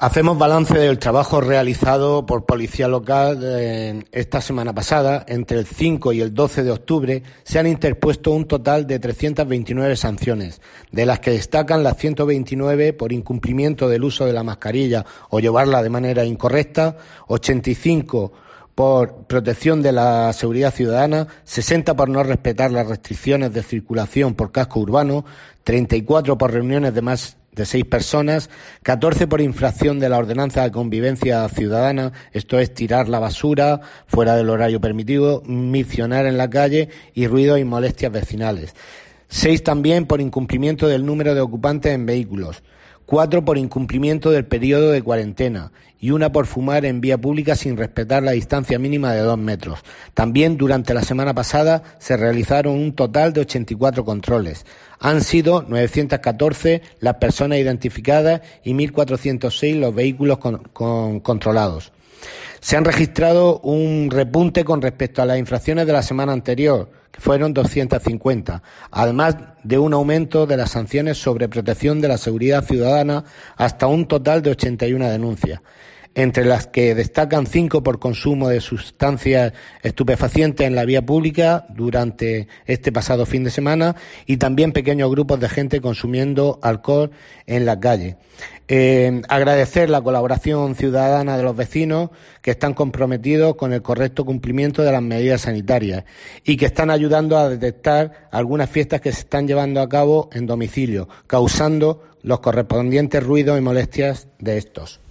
Hacemos balance del trabajo realizado por Policía Local esta semana pasada. Entre el 5 y el 12 de octubre se han interpuesto un total de 329 sanciones, de las que destacan las 129 por incumplimiento del uso de la mascarilla o llevarla de manera incorrecta, 85 por protección de la seguridad ciudadana, 60 por no respetar las restricciones de circulación por casco urbano, 34 por reuniones de más de 6 personas, 14 por infracción de la ordenanza de convivencia ciudadana, esto es tirar la basura fuera del horario permitido, miccionar en la calle y ruidos y molestias vecinales. 6 también por incumplimiento del número de ocupantes en vehículos. 4 por incumplimiento del periodo de cuarentena y 1 por fumar en vía pública sin respetar la distancia mínima de 2 metros. También durante la semana pasada se realizaron un total de 84 controles. Han sido 914 las personas identificadas y 1.406 los vehículos controlados. Se han registrado un repunte con respecto a las infracciones de la semana anterior, que fueron 250, además de un aumento de las sanciones sobre protección de la seguridad ciudadana hasta un total de 81 denuncias, entre las que destacan 5 por consumo de sustancias estupefacientes en la vía pública durante este pasado fin de semana y también pequeños grupos de gente consumiendo alcohol en la calle. Agradecer la colaboración ciudadana de los vecinos que están comprometidos con el correcto cumplimiento de las medidas sanitarias y que están ayudando a detectar algunas fiestas que se están llevando a cabo en domicilio, causando los correspondientes ruidos y molestias de estos.